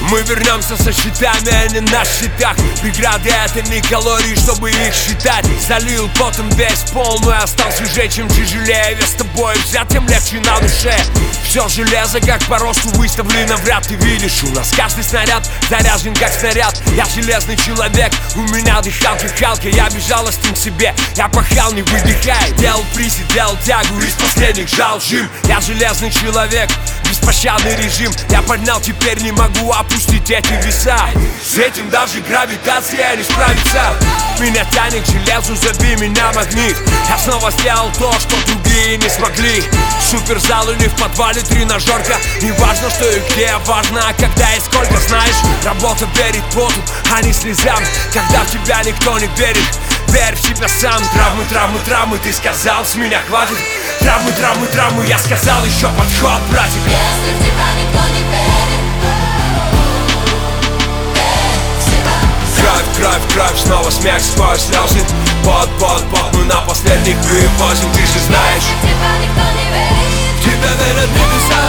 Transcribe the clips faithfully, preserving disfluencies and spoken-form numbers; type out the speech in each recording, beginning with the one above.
Мы вернемся со счетами, а не на счетах. Преграды — это не калории, чтобы их считать. Залил потом весь полную, остался же, чем тяжелее. Вес с тобой взять, тем легче на душе. Все железо, как по росту выставлено в ряд. Ты видишь, у нас каждый снаряд заряжен, как снаряд. Я железный человек, у меня дыхалка халка. Я безжалостен к себе, я пахал, не выдыхай. Делал присед, делал тягу, из последних жал жим. Я железный человек, беспощадный режим. Я поднял, теперь не могу опустить эти веса. С этим даже гравитация не справится. Меня тянет к железу, забей меня магнит. Я снова сделал то, что другие не смогли. Суперзал или в подвале тренажерка. Не важно, что и где, важно, а когда и сколько. Знаешь, работа верит поту, а не слезам. Когда в тебя никто не верит, верь в себя сам. Травмы, травмы, травмы, ты сказал, с меня хватит. Травмы, травмы, травмы, я сказал, еще подход, братик. Если в тебя никто не верит, кровь, кровь, кровь, снова смех сквозь слезы. Под, под, под, мы на последних вывозим. Ты же знаешь, в тебя никто не верит, в тебя верят небеса.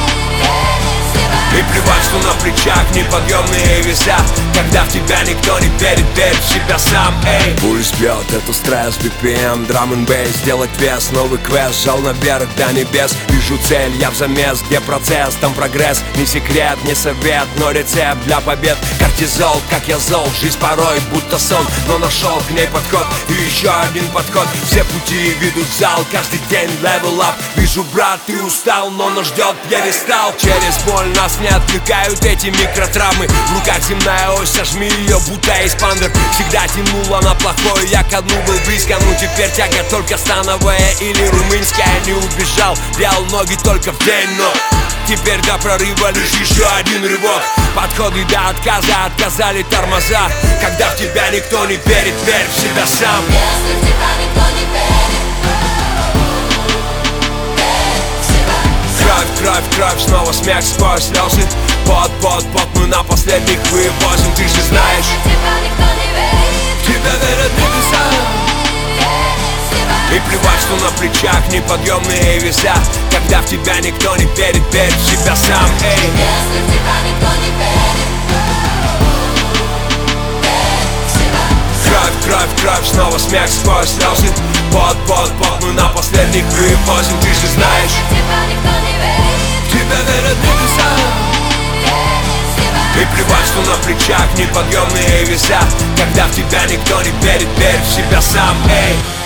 И плевать, что на плечах неподъемные веса. Когда в тебя никто не верит, верь в себя сам, эй. Пульс бьет, это стресс, би пи эм, драм н бейс. Сделать вес, новый квест, жал наверх до небес. Вижу цель, я в замес, где процесс, там прогресс. Не секрет, не совет, но рецепт для побед. Кортизол, как я зол, жизнь порой будто сон. Но нашел к ней подход, и еще один подход. Все пути ведут в зал, каждый день level up. Вижу, брат, ты устал, но нас ждет пьедестал. Через боль нас не отвлекают эти микротравмы. В руках земная ось, сожми ее, будто эспандер. Всегда тянула на плохое, я ко дну был близко. Ну теперь тяга только становая или румынская. Не убежал, делал ноги только в день, но теперь до прорыва лишь еще один рывок. Подходы до отказа, отказали тормоза. Когда в тебя никто не верит, верь в себя сам. если в тебя никто не верит, Кровь, кровь, кровь, снова смех сквозь слезы. Под, под, под, мы на последних вывозим. Ты же знаешь, в тебя никто не верит, в тебя верят небеса. И плевать, что на плечах неподъемные веса. Когда в тебя никто не верит, верь в себя сам, эй. если в тебя никто не верит, Кровь, кровь, кровь, снова смех сквозь слезы. Под, под, под, мы на последних вывозим. Ты же знаешь, в тебя никто не верит, в тебя верят небеса. И плевать, что на плечах неподъемные веса. Когда в тебя никто не верит, верь в себя сам, эй.